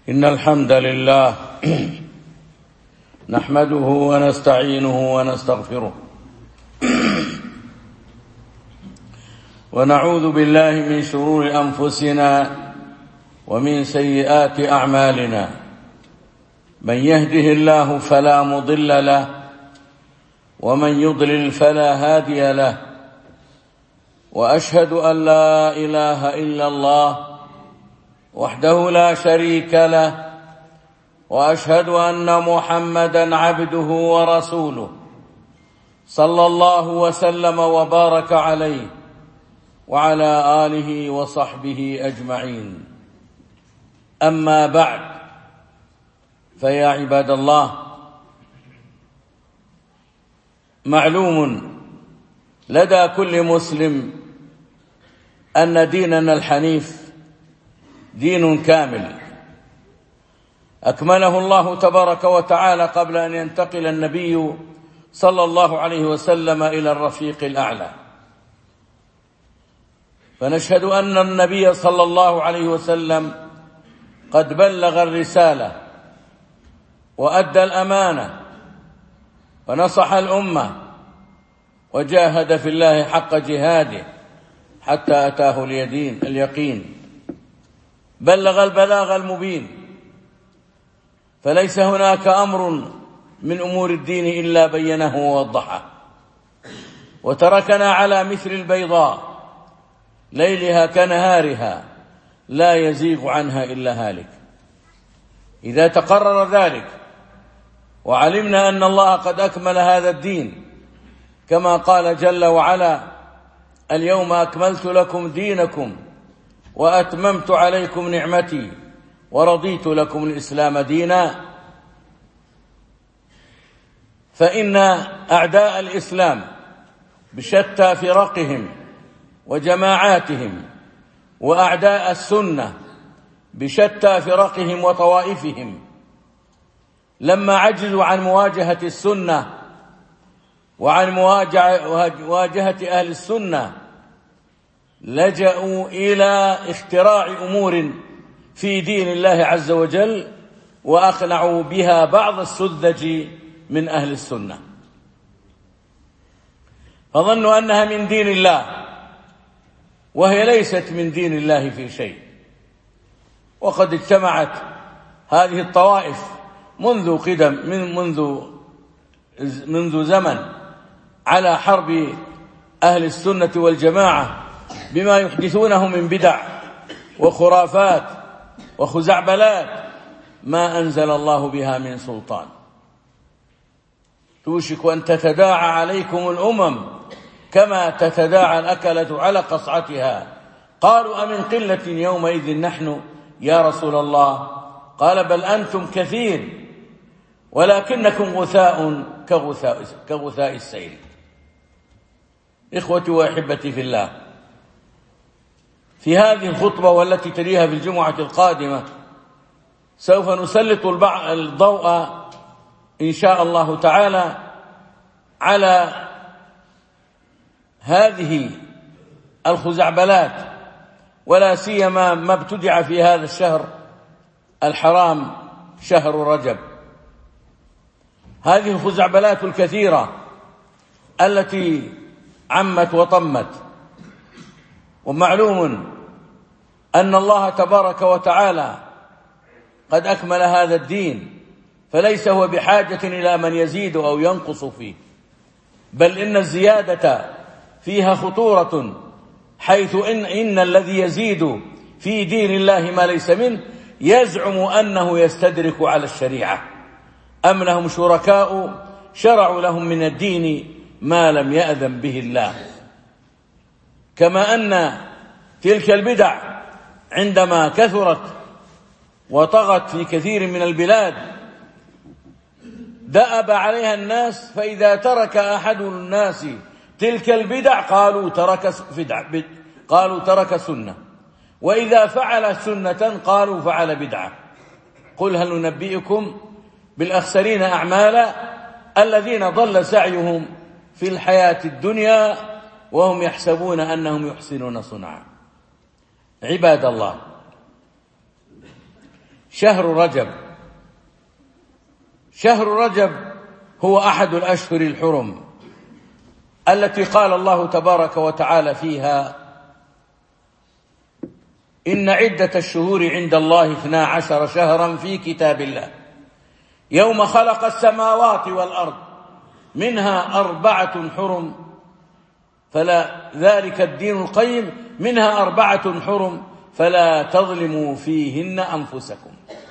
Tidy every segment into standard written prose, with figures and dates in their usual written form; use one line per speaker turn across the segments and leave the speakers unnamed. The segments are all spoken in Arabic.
إن الحمد لله نحمده ونستعينه ونستغفره ونعوذ بالله من شرور أنفسنا ومن سيئات أعمالنا. من يهده الله فلا مضل له ومن يضلل فلا هادي له، وأشهد أن لا إله إلا الله وحده لا شريك له، وأشهد أن محمدا عبده ورسوله صلى الله وسلم وبارك عليه وعلى آله وصحبه أجمعين. أما بعد، فيا عباد الله، معلوم لدى كل مسلم أن ديننا الحنيف دين كامل أكمله الله تبارك وتعالى قبل أن ينتقل النبي صلى الله عليه وسلم إلى الرفيق الأعلى. فنشهد أن النبي صلى الله عليه وسلم قد بلغ الرسالة وأدى الأمانة ونصح الأمة وجاهد في الله حق جهاده حتى أتاه اليقين. بلغ البلاغ المبين، فليس هناك أمر من أمور الدين إلا بينه ووضحه، وتركنا على مثل البيضاء ليلها كنهارها لا يزيغ عنها إلا هالك. إذا تقرر ذلك وعلمنا أن الله قد أكمل هذا الدين كما قال جل وعلا: اليوم أكملت لكم دينكم وأتممت عليكم نعمتي ورضيت لكم الإسلام دينا، فإن أعداء الإسلام بشتى فرقهم وجماعاتهم، وأعداء السنة بشتى فرقهم وطوائفهم، لما عجزوا عن مواجهة السنة وعن مواجهة أهل السنة لجأوا إلى اختراع أمور في دين الله عز وجل، وأقنعوا بها بعض السذج من أهل السنة، فظنوا أنها من دين الله وهي ليست من دين الله في شيء. وقد اجتمعت هذه الطوائف منذ زمن على حرب أهل السنة والجماعة بما يحدثونه من بدع وخرافات وخزعبلات ما أنزل الله بها من سلطان. توشك أن تتداعى عليكم الأمم كما تتداعى الأكلة على قصعتها. قالوا: أمن قلة يومئذ نحن يا رسول الله؟ قال: بل أنتم كثير ولكنكم غثاء كغثاء السيل. إخوتي وأحبتي في الله، في هذه الخطبة والتي تليها في الجمعة القادمة سوف نسلط الضوء إن شاء الله تعالى على هذه الخزعبلات، ولا سيما ما ابتدع في هذا الشهر الحرام، شهر رجب. هذه الخزعبلات الكثيرة التي عمت وطمت. ومعلوم أن الله تبارك وتعالى قد أكمل هذا الدين، فليس هو بحاجة إلى من يزيد أو ينقص فيه، بل إن الزيادة فيها خطورة، حيث إن الذي يزيد في دين الله ما ليس منه يزعم أنه يستدرك على الشريعة، أم لهم شركاء شرعوا لهم من الدين ما لم يأذن به الله. كما أن تلك البدع عندما كثرت وطغت في كثير من البلاد دأب عليها الناس، فإذا ترك أحد الناس تلك البدع قالوا ترك سنة، وإذا فعل سنة قالوا فعل بدعة. قل هل ننبئكم بالأخسرين أعمالا الذين ضل سعيهم في الحياة الدنيا وهم يحسبون أنهم يحسنون صنعا. عباد الله، شهر رجب. شهر رجب هو أحد الأشهر الحرم التي قال الله تبارك وتعالى فيها: إن عدة الشهور عند الله 12 شهرا في كتاب الله يوم خلق السماوات والأرض منها 4 حرم فلا ذلك الدين القيم منها 4 حرم فلا تظلموا فيهن أنفسكم.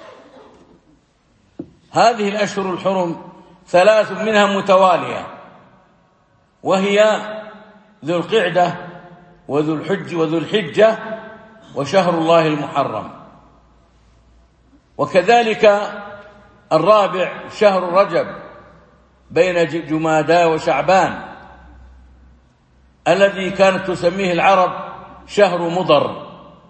هذه الأشهر الحرم 3 منها متوالية، وهي ذو القعدة وذو الحج وذو الحجة وشهر الله المحرم. وكذلك الرابع شهر رجب بين جمادى وشعبان الذي كانت تسميه العرب شهر مضر.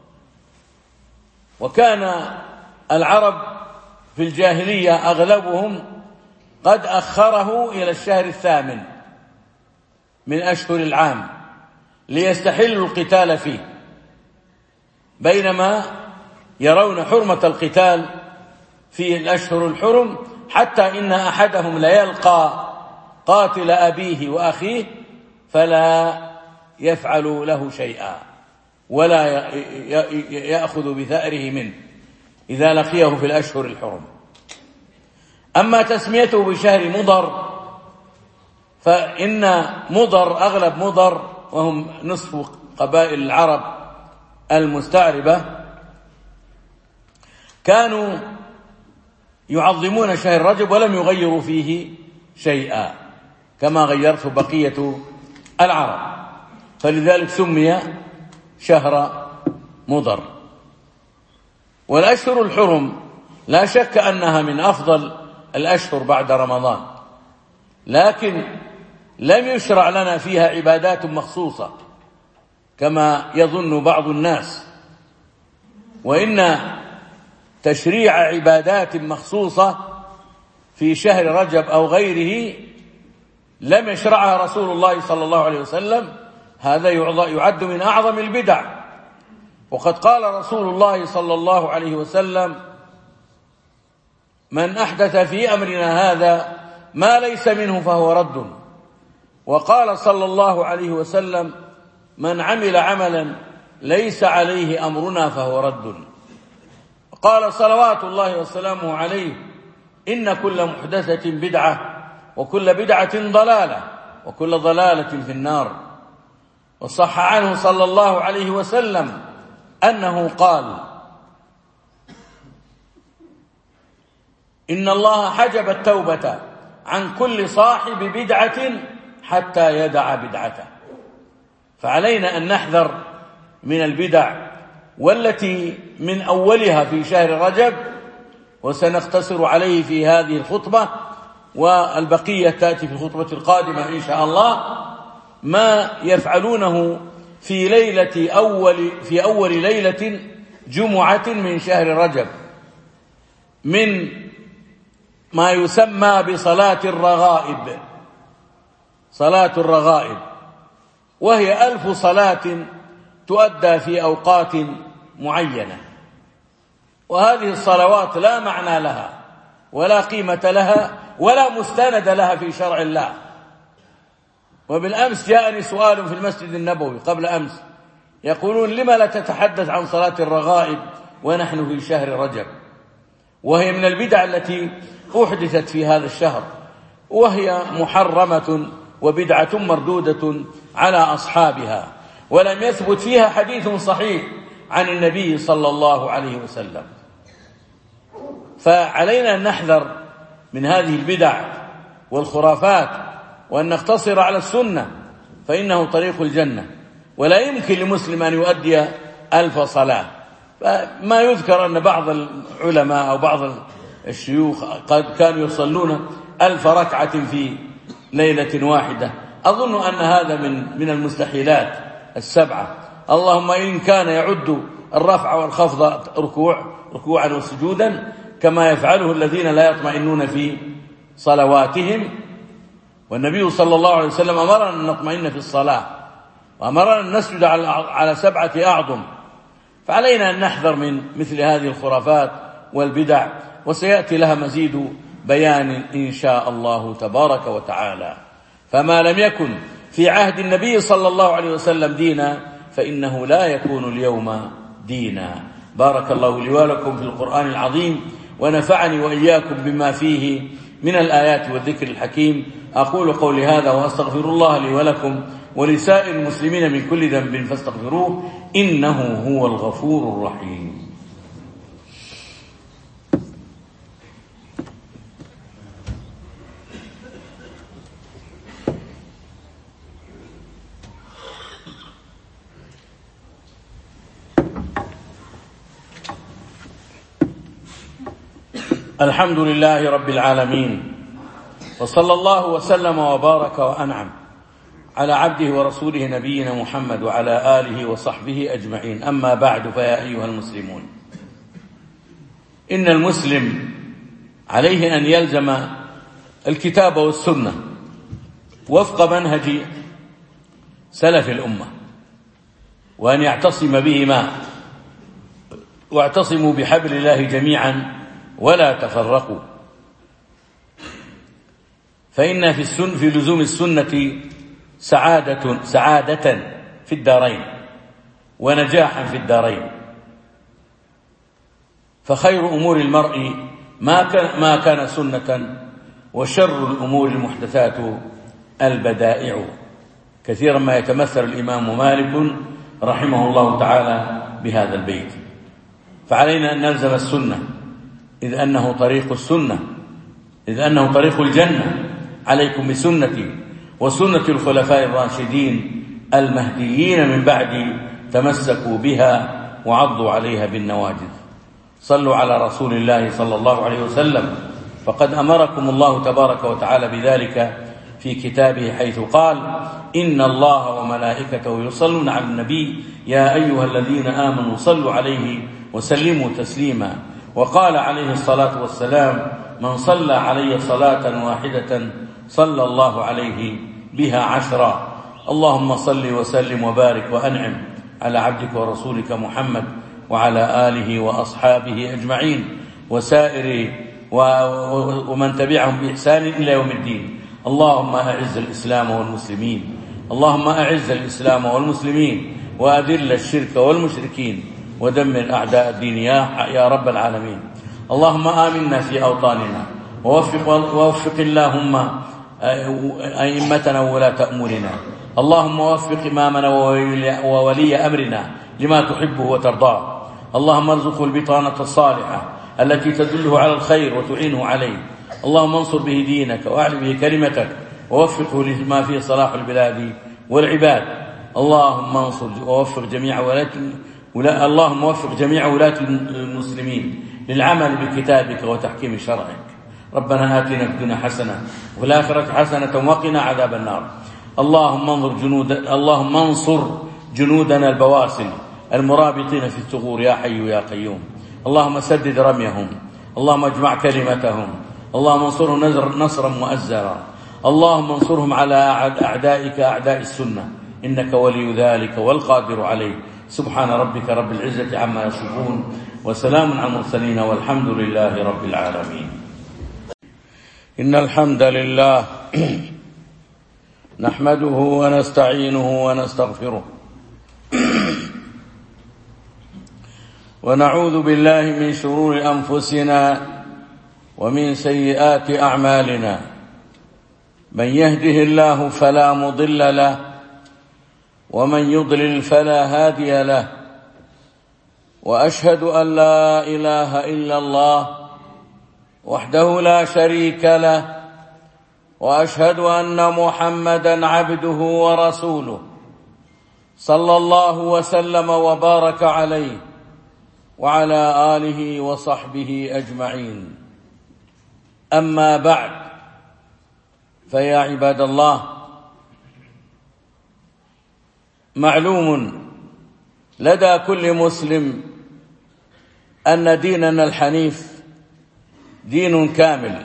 وكان العرب في الجاهلية أغلبهم قد أخره إلى الشهر 8 من أشهر العام ليستحلوا القتال فيه، بينما يرون حرمة القتال في الأشهر الحرم، حتى إن أحدهم ليلقى قاتل أبيه وأخيه فلا يفعل له شيئا ولا يأخذ بثأره منه إذا لقيه في الأشهر الحرم. أما تسميته بشهر مضر فإن مضر أغلب مضر وهم نصف قبائل العرب المستعربة كانوا يعظمون شهر رجب ولم يغيروا فيه شيئا كما غيرته بقية العرب، فلذلك سمي شهر مضر. والأشهر الحرم لا شك أنها من أفضل الأشهر بعد رمضان، لكن لم يشرع لنا فيها عبادات مخصوصة كما يظن بعض الناس، وإن تشريع عبادات مخصوصة في شهر رجب أو غيره لم يشرعها رسول الله صلى الله عليه وسلم. هذا يعد من أعظم البدع. وقد قال رسول الله صلى الله عليه وسلم: من أحدث في أمرنا هذا ما ليس منه فهو رد. وقال صلى الله عليه وسلم: من عمل عملا ليس عليه أمرنا فهو رد. قال صلوات الله وسلامه عليه: إن كل محدثة بدعة وكل بدعة ضلالة وكل ضلالة في النار. وصح عنه صلى الله عليه وسلم أنه قال: إن الله حجب التوبة عن كل صاحب بدعة حتى يدع بدعته. فعلينا أن نحذر من البدع، والتي من أولها في شهر رجب، وسنختصر عليه في هذه الخطبة، والبقية تأتي في الخطبة القادمة إن شاء الله، ما يفعلونه في أول ليلة جمعة من شهر رجب من ما يسمى بصلاة الرغائب. صلاة الرغائب وهي 1000 صلاة تؤدى في أوقات معينة، وهذه الصلوات لا معنى لها ولا قيمة لها ولا مستند لها في شرع الله. وبالأمس جاءني سؤال في المسجد النبوي قبل أمس، يقولون: لما لا تتحدث عن صلاة الرغائب ونحن في شهر رجب؟ وهي من البدع التي أحدثت في هذا الشهر، وهي محرمة وبدعة مردودة على أصحابها، ولم يثبت فيها حديث صحيح عن النبي صلى الله عليه وسلم. فعلينا أن نحذر من هذه البدع والخرافات، وأن نقتصر على السنة، فإنه طريق الجنة. ولا يمكن لمسلم أن يؤدي 1000 صلاة. فما يذكر أن بعض العلماء أو بعض الشيوخ قد كانوا يصلون 1000 ركعة في ليلة واحدة. أظن أن هذا من المستحيلات السبعة، اللهم إن كان يعد الرفع والخفض ركوعا وسجودا كما يفعله الذين لا يطمئنون في صلواتهم. والنبي صلى الله عليه وسلم أمرنا أن نطمئن في الصلاة، وأمرنا أن نسجد على 7 أعظم. فعلينا أن نحذر من مثل هذه الخرافات والبدع، وسيأتي لها مزيد بيان إن شاء الله تبارك وتعالى. فما لم يكن في عهد النبي صلى الله عليه وسلم دينا فإنه لا يكون اليوم دينا. بارك الله لي ولكم في القرآن العظيم، ونفعني وإياكم بما فيه من الآيات والذكر الحكيم. أقول قولي هذا وأستغفر الله لي ولكم ولسائر المسلمين من كل ذنب فاستغفروه إنه هو الغفور الرحيم. الحمد لله رب العالمين، وصلى الله وسلم وبارك وأنعم على عبده ورسوله نبينا محمد وعلى آله وصحبه أجمعين. أما بعد، فيا أيها المسلمون، إن المسلم عليه أن يلزم الكتاب والسنة وفق منهج سلف الأمة، وأن يعتصم بهما، واعتصموا بحبل الله جميعا ولا تفرقوا، فإن في لزوم السنة سعادة في الدارين ونجاحا في الدارين. فخير أمور المرء ما كان سنة، وشر الأمور المحدثات البدائع. كثيرا ما يتمثل الإمام مالك رحمه الله تعالى بهذا البيت. فعلينا أن نلزم السنة، إذ أنه طريق السنة، إذ أنه طريق الجنة. عليكم بسنتي وسنة الخلفاء الراشدين المهديين من بعدي، تمسكوا بها وعضوا عليها بالنواجذ. صلوا على رسول الله صلى الله عليه وسلم، فقد أمركم الله تبارك وتعالى بذلك في كتابه، حيث قال: إن الله وملائكته يصلون على النبي يا أيها الذين آمنوا صلوا عليه وسلموا تسليما. وقال عليه الصلاة والسلام: من صلى علي صلاة واحدة صلى الله عليه بها 10. اللهم صل وسلم وبارك وأنعم على عبدك ورسولك محمد وعلى آله وأصحابه أجمعين وسائر ومن تبعهم بإحسان إلى يوم الدين. اللهم أعز الإسلام والمسلمين، اللهم أعز الإسلام والمسلمين، وأذل الشرك والمشركين، ودمر أعداء الدين يا رب العالمين. اللهم آمنا في أوطاننا، ووفق اللهم أئمتنا وولاة أمورنا. اللهم وفق إمامنا وولي أمرنا لما تحبه وترضاه. اللهم ارزقه البطانة الصالحة التي تدله على الخير وتعينه عليه. اللهم انصر به دينك وأعل به كلمتك، ووفقه لما فيه صلاح البلاد والعباد. اللهم انصر ووفق جميع اللهم وفق جميع ولاة المسلمين للعمل بكتابك وتحكيم شرعك. ربنا آتنا في الدنيا حسنة وفي الآخرة حسنة وقنا عذاب النار. اللهم انصر جنودنا البواسل المرابطين في الثغور يا حي يا قيوم. اللهم سدد رميهم، اللهم اجمع كلمتهم، اللهم انصرهم نصرا مؤزرا. اللهم انصرهم على أعدائك أعداء السنة، إنك ولي ذلك والقادر عليه. سبحان ربك رب العزة عما يصفون، وسلام على المرسلين، والحمد لله رب العالمين. إن الحمد لله نحمده ونستعينه ونستغفره، ونعوذ بالله من شرور أنفسنا ومن سيئات أعمالنا. من يهده الله فلا مضل له، ومن يضلل فلا هادي له. وأشهد أن لا إله إلا الله وحده لا شريك له، وأشهد أن محمدا عبده ورسوله صلى الله وسلم وبارك عليه وعلى آله وصحبه أجمعين. أما بعد، فيا عباد الله، معلوم لدى كل مسلم أن ديننا الحنيف دين كامل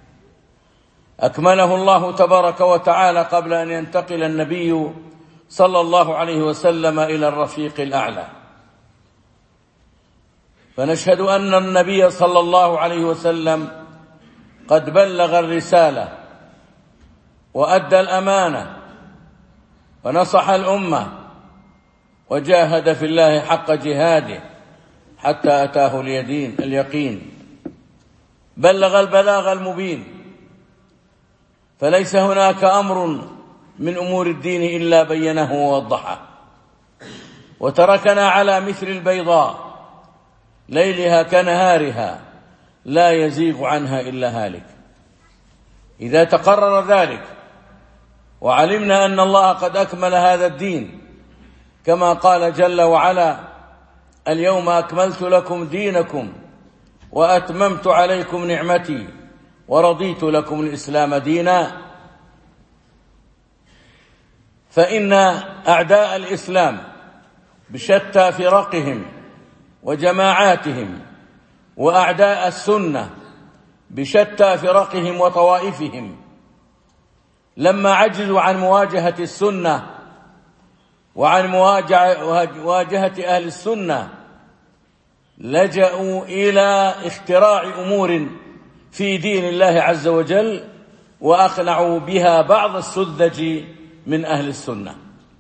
أكمله الله تبارك وتعالى قبل أن ينتقل النبي صلى الله عليه وسلم إلى الرفيق الأعلى. فنشهد أن النبي صلى الله عليه وسلم قد بلغ الرسالة وأدى الأمانة ونصح الأمة وجاهد في الله حق جهاده حتى أتاه اليقين، بلغ البلاغ المبين، فليس هناك أمر من أمور الدين إلا بينه ووضحه، وتركنا على مثل البيضاء ليلها كنهارها لا يزيغ عنها إلا هالك. إذا تقرر ذلك وعلمنا أن الله قد أكمل هذا الدين كما قال جل وعلا: اليوم أكملت لكم دينكم وأتممت عليكم نعمتي ورضيت لكم الإسلام دينا، فإن أعداء الإسلام بشتى فرقهم وجماعاتهم، وأعداء السنة بشتى فرقهم وطوائفهم، لما عجزوا عن مواجهة السنة وعن مواجهة أهل السنة لجأوا إلى اختراع أمور في دين الله عز وجل وأقنعوا بها بعض السذج من أهل السنة،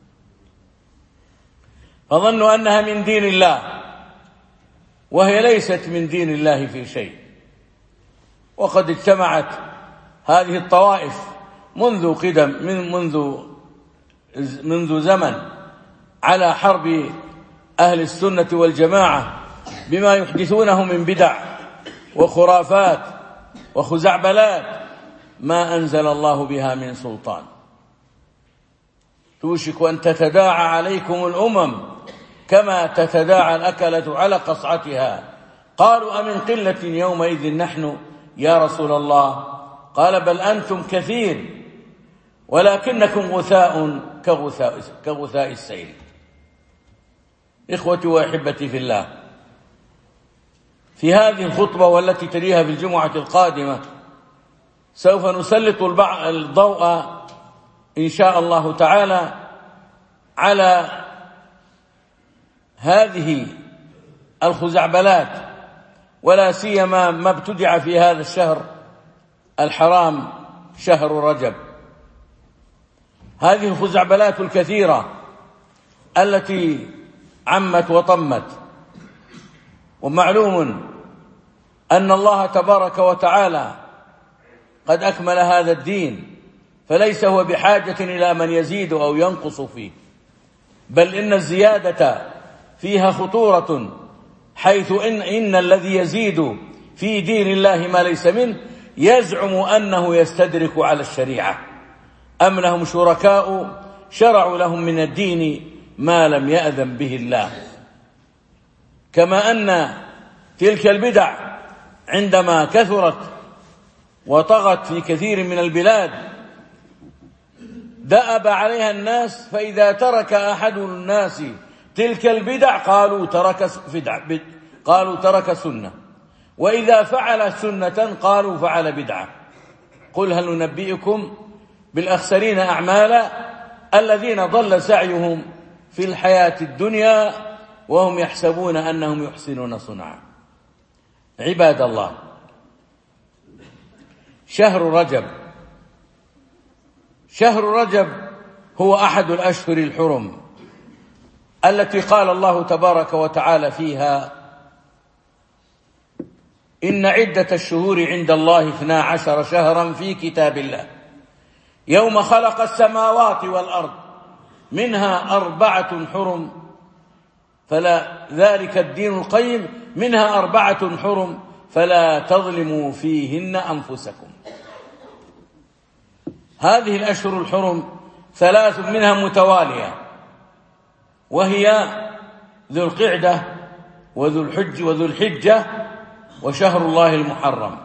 فظنوا أنها من دين الله وهي ليست من دين الله في شيء. وقد اجتمعت هذه الطوائف منذ زمن على حرب أهل السنة والجماعة بما يحدثونه من بدع وخرافات وخزعبلات ما أنزل الله بها من سلطان. توشك أن تتداعى عليكم الأمم كما تتداعى الأكلة على قصعتها. قالوا أمن قلة يومئذ نحن يا رسول الله؟ قال بل أنتم كثير ولكنكم غثاء كغثاء السيل. إخوتي وأحبتي في الله، في هذه الخطبة والتي تليها في الجمعة القادمة سوف نسلط الضوء إن شاء الله تعالى على هذه الخزعبلات، ولا سيما ما ابتدع في هذا الشهر الحرام شهر رجب. هذه الخزعبلات الكثيرة التي عمت وطمت، ومعلوم أن الله تبارك وتعالى قد أكمل هذا الدين، فليس هو بحاجة إلى من يزيد أو ينقص فيه، بل إن الزيادة فيها خطورة، حيث إن الذي يزيد في دين الله ما ليس منه يزعم أنه يستدرك على الشريعة، أم لهم شركاء شرعوا لهم من الدين ما لم يأذن به الله. كما أن تلك البدع عندما كثرت وطغت في كثير من البلاد دأب عليها الناس، فإذا ترك أحد الناس تلك البدع قالوا ترك سنة، وإذا فعل سنة قالوا فعل بدعة. قل هل ننبئكم بالأخسرين أعمالا الذين ضل سعيهم في الحياة الدنيا وهم يحسبون أنهم يحسنون صنعا. عباد الله، شهر رجب هو أحد الأشهر الحرم التي قال الله تبارك وتعالى فيها: إن عدة الشهور عند الله 12 شهرا في كتاب الله يوم خلق السماوات والأرض منها 4 حرم فلا ذلك الدين القيم منها 4 حرم فلا تظلموا فيهن أنفسكم. هذه الأشهر الحرم 3 منها متوالية، وهي ذو القعدة وذو الحجة وشهر الله المحرم،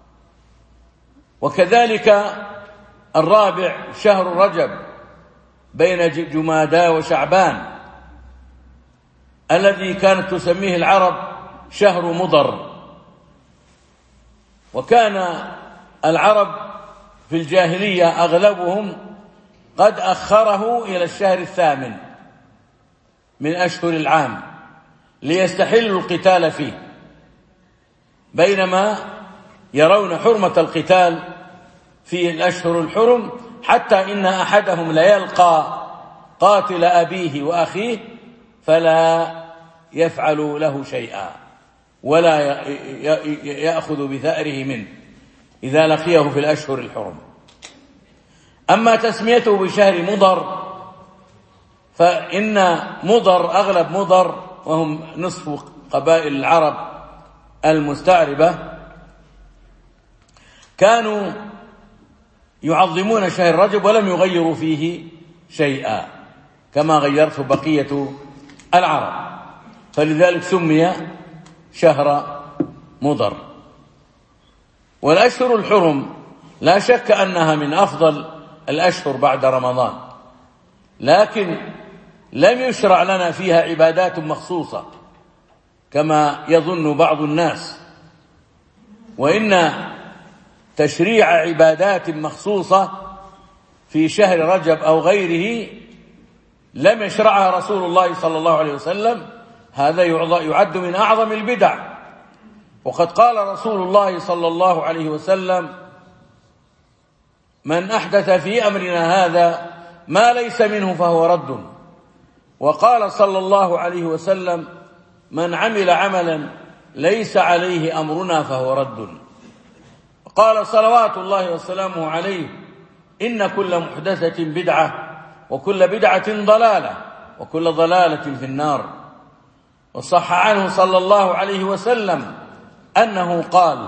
وكذلك الرابع شهر رجب بين جمادى وشعبان الذي كانت تسميه العرب شهر مضر. وكان العرب في الجاهلية أغلبهم قد أخره إلى الشهر 8 من أشهر العام ليستحلوا القتال فيه، بينما يرون حرمة القتال في الأشهر الحرم، حتى إن أحدهم ليلقى قاتل أبيه وأخيه فلا يفعل له شيئا ولا يأخذ بثأره منه إذا لقيه في الأشهر الحرم. أما تسميته بشهر مضر، فإن مضر أغلب مضر وهم نصف قبائل العرب المستعربة كانوا يعظمون شهر رجب ولم يغيروا فيه شيئا كما غيرته بقية العرب، فلذلك سمي شهر مضر. والأشهر الحرم لا شك أنها من أفضل الأشهر بعد رمضان، لكن لم يشرع لنا فيها عبادات مخصوصة كما يظن بعض الناس، وإن تشريع عبادات مخصوصة في شهر رجب أو غيره لم يشرعها رسول الله صلى الله عليه وسلم. هذا يعد من أعظم البدع. وقد قال رسول الله صلى الله عليه وسلم: من أحدث في أمرنا هذا ما ليس منه فهو رد. وقال صلى الله عليه وسلم: من عمل عملا ليس عليه أمرنا فهو رد. قال صلوات الله وسلامه عليه: إن كل محدثة بدعة وكل بدعة ضلالة وكل ضلالة في النار. وصح عنه صلى الله عليه وسلم أنه قال: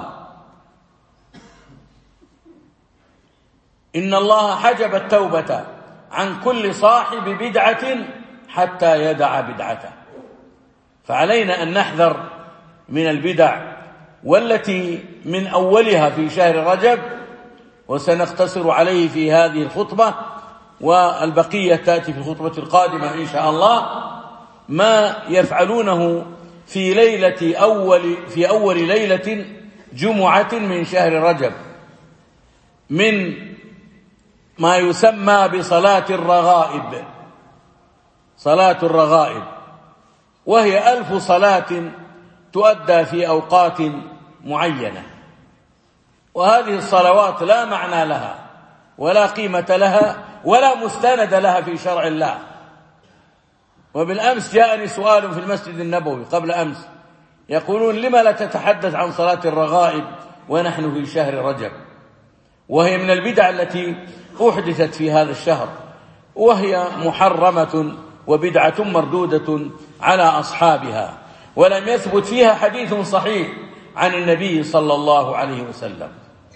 إن الله حجب التوبة عن كل صاحب بدعة حتى يدع بدعته. فعلينا أن نحذر من البدع، والتي من أولها في شهر رجب، وسنقتصر عليه في هذه الخطبة، والبقية تأتي في الخطبة القادمة إن شاء الله، ما يفعلونه في أول ليلة جمعة من شهر رجب من ما يسمى بصلاة الرغائب. صلاة الرغائب وهي 1000 صلاة تؤدى في أوقات معينة، وهذه الصلوات لا معنى لها ولا قيمة لها ولا مستند لها في شرع الله. وبالأمس جاءني سؤال في المسجد النبوي قبل أمس، يقولون: لما لا تتحدث عن صلاة الرغائب ونحن في شهر رجب؟ وهي من البدع التي أحدثت في هذا الشهر، وهي محرمة وبدعة مردودة على أصحابها، ولم يثبت فيها حديث صحيح عن النبي صلى الله عليه وسلم.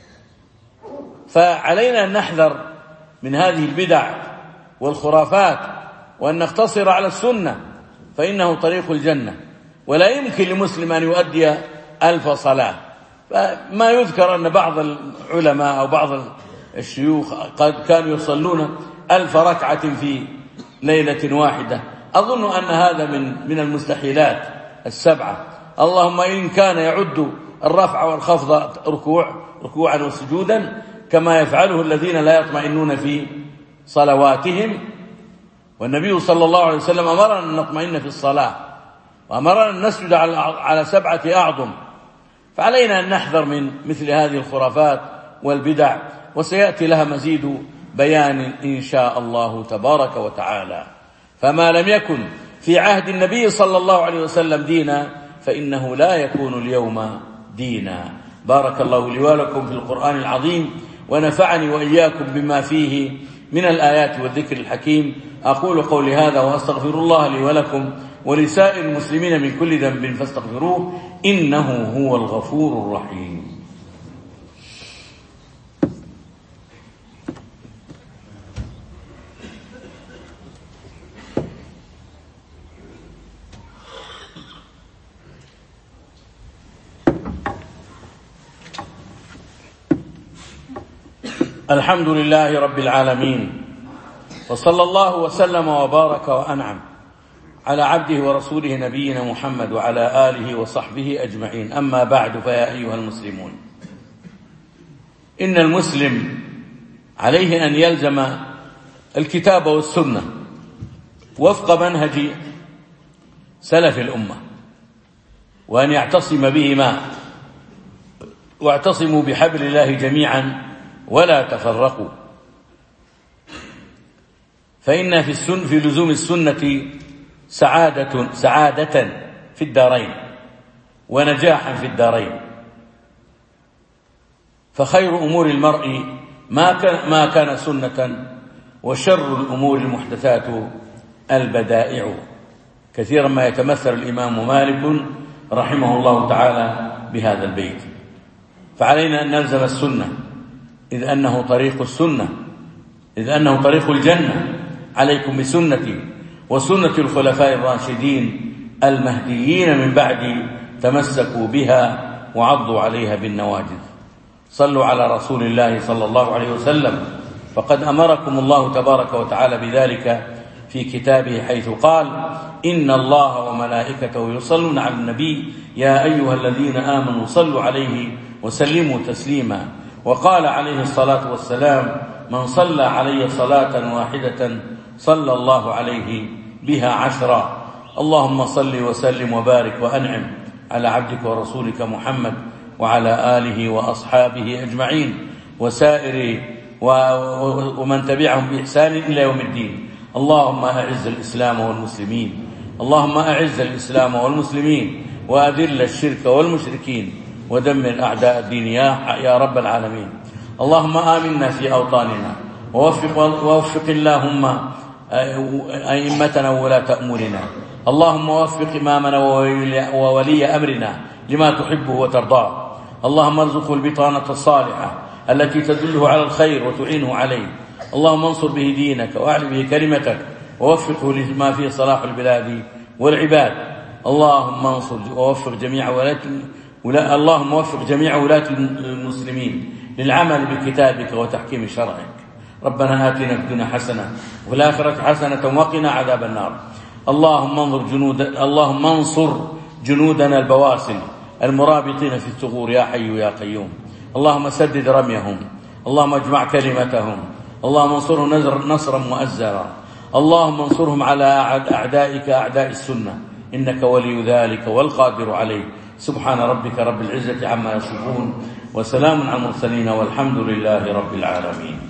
فعلينا أن نحذر من هذه البدع والخرافات، وأن نقتصر على السنة، فإنه طريق الجنة. ولا يمكن لمسلم أن يؤدي 1000 صلاة. فما يذكر أن بعض العلماء أو بعض الشيوخ قد كانوا يصلون 1000 ركعة في ليلة واحدة. أظن أن هذا من المستحيلات السبعة، اللهم إن كان يعد الرفع والخفض ركوعا وسجودا كما يفعله الذين لا يطمئنون في صلواتهم. والنبي صلى الله عليه وسلم أمرنا أن نطمئن في الصلاة، وأمرنا أن نسجد على 7 أعظم. فعلينا أن نحذر من مثل هذه الخرافات والبدع، وسيأتي لها مزيد بيان إن شاء الله تبارك وتعالى. فما لم يكن في عهد النبي صلى الله عليه وسلم دينا فإنه لا يكون اليوم دينا. بارك الله لي ولكم في القرآن العظيم، ونفعني وإياكم بما فيه من الآيات والذكر الحكيم. أقول قولي هذا وأستغفر الله لي ولكم ولسائر المسلمين من كل ذنب فاستغفروه إنه هو الغفور الرحيم. الحمد لله رب العالمين، وصلى الله وسلم وبارك وأنعم على عبده ورسوله نبينا محمد وعلى آله وصحبه أجمعين. أما بعد، فيا أيها المسلمون، إن المسلم عليه أن يلزم الكتاب والسنة وفق منهج سلف الأمة، وأن يعتصم بهما واعتصموا بحبل الله جميعا ولا تفرقوا، فإن في لزوم السنة سعادة في الدارين ونجاحا في الدارين. فخير أمور المرء ما كان سنة، وشر الأمور المحدثات البدائع. كثيرا ما يتمثل الإمام مالك رحمه الله تعالى بهذا البيت. فعلينا أن نلزم السنة، إذ أنه طريق السنة، إذ أنه طريق الجنة. عليكم بسنتي وسنة الخلفاء الراشدين المهديين من بعدي، تمسكوا بها وعضوا عليها بالنواجذ. صلوا على رسول الله صلى الله عليه وسلم، فقد أمركم الله تبارك وتعالى بذلك في كتابه، حيث قال: إن الله وملائكته يصلون على النبي يا أيها الذين آمنوا صلوا عليه وسلموا تسليما. وقال عليه الصلاة والسلام: من صلى علي صلاة واحدة صلى الله عليه بها 10. اللهم صل وسلم وبارك وأنعم على عبدك ورسولك محمد وعلى آله وأصحابه أجمعين وسائر ومن تبعهم بإحسان إلى يوم الدين. اللهم أعز الإسلام والمسلمين، اللهم أعز الإسلام والمسلمين، وأذل الشرك والمشركين، ودمر أعداء الدين يا رب العالمين. اللهم آمنا في أوطاننا، ووفق اللهم أئمتنا وولاة أمورنا. اللهم وفق إمامنا وولي أمرنا لما تحبه وترضاه. اللهم ارزقه البطانة الصالحة التي تدله على الخير وتعينه عليه. اللهم انصر به دينك وأعل به كلمتك، ووفقه لما فيه صلاح البلاد والعباد. اللهم انصر ووفق جميع ولاة المسلمين للعمل بكتابك وتحكيم شرعك. ربنا آتنا في الدنيا حسنة وفي الآخرة حسنة وقنا عذاب النار. اللهم انصر جنودنا البواسل المرابطين في الثغور يا حي يا قيوم. اللهم سدد رميهم، اللهم اجمع كلمتهم، اللهم انصرهم نصرا مؤزرا. اللهم انصرهم على أعدائك أعداء السنة، إنك ولي ذلك والقادر عليه. سبحان ربك رب العزة عما يصفون، وسلام على المرسلين، والحمد لله رب العالمين.